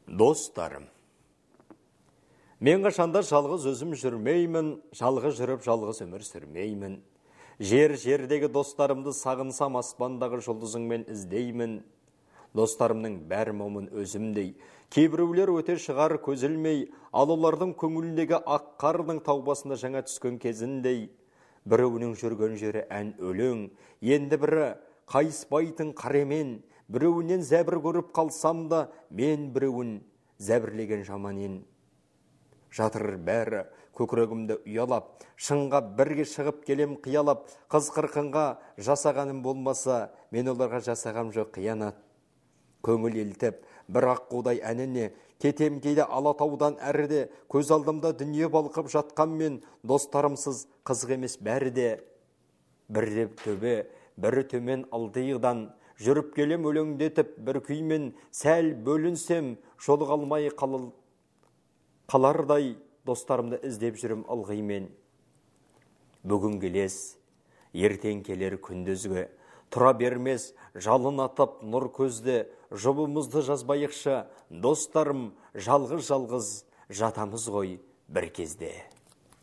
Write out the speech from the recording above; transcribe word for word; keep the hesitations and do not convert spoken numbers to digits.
Достарым, мен қашанда жалғыз өзім жүрмеймін, жалғыз жүріп жалғыз өмір сүрмеймін. Жер-жердегі достарымды сағынсам, аспандағы жұлдызыңмен іздеймін. Достарымның бәр момын өзімдей, кейбіреулер өте шығар көзілмей, ал олардың көңіліндегі ақ қардың таубасында жаңа түскен кезіндей. Біреуінің жүрген жері ән өлең, енді бірі қайыспайтын қаремен, біреуінен зәбір көріп қалсам да, мен біреуін зәбірлеген жаманен. Жатыр бәрі көкірегімді ұялап, шыңға бірге шығып келем қиялап, қыз қырқынға жасағаным болмаса, мен оларға жасағам жоқ қиянат. Көңіл елтіп, бір аққудай әніне, кетем кейде Алатаудан әріде, көз алдымда дүние балқып жатқанмен, достарымсыз қызық емес бәрі де. Бірі төбе, бірі төмен ылдиыдан, жүріп келем өлеңдетіп бір күймен, сәл бөлінсем, жолы қалмай қалардай, достарымды іздеп жүрім ылғимен. Бүгін келес, ертең келер күндізгі, тұра бермес, жалын атып нұр көзді, жұбымызды жазбайықшы, достарым жалғыз-жалғыз жатамыз ғой бір кезде.